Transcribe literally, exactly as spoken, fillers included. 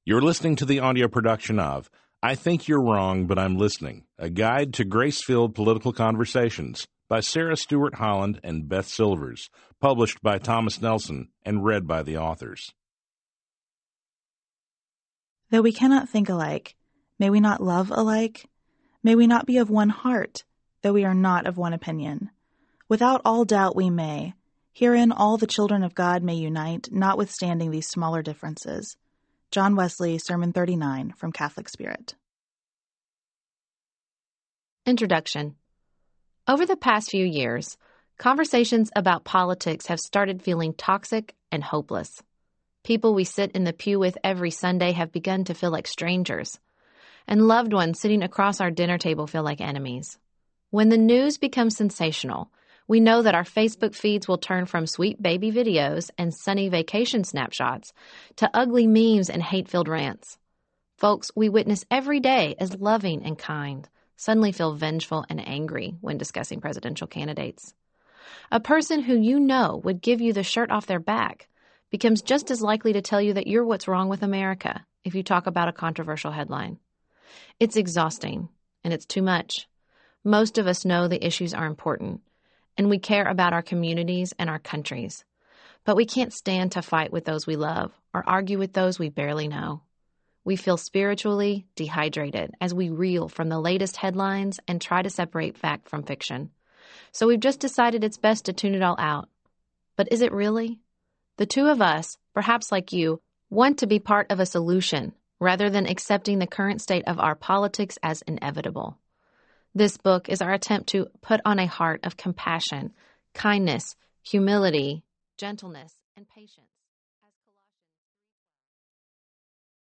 You're listening to the audio production of I Think You're Wrong, But I'm Listening, a guide to grace-filled political conversations by Sarah Stewart Holland and Beth Silvers, published by Thomas Nelson and read by the authors. Though we cannot think alike, may we not love alike? May we not be of one heart, though we are not of one opinion? Without all doubt we may. Herein all the children of God may unite, notwithstanding these smaller differences. John Wesley, Sermon thirty-nine, from Catholic Spirit. Introduction. Over the past few years, conversations about politics have started feeling toxic and hopeless. People we sit in the pew with every Sunday have begun to feel like strangers, and loved ones sitting across our dinner table feel like enemies. When the news becomes sensational, we know that our Facebook feeds will turn from sweet baby videos and sunny vacation snapshots to ugly memes and hate-filled rants. Folks we witness every day as loving and kind suddenly feel vengeful and angry when discussing presidential candidates. A person who you know would give you the shirt off their back becomes just as likely to tell you that you're what's wrong with America if you talk about a controversial headline. It's exhausting, and it's too much. Most of us know the issues are important, and we care about our communities and our countries. But we can't stand to fight with those we love or argue with those we barely know. We feel spiritually dehydrated as we reel from the latest headlines and try to separate fact from fiction. So we've just decided it's best to tune it all out. But is it really? The two of us, perhaps like you, want to be part of a solution rather than accepting the current state of our politics as inevitable. This book is our attempt to put on a heart of compassion, kindness, humility, gentleness, and patience.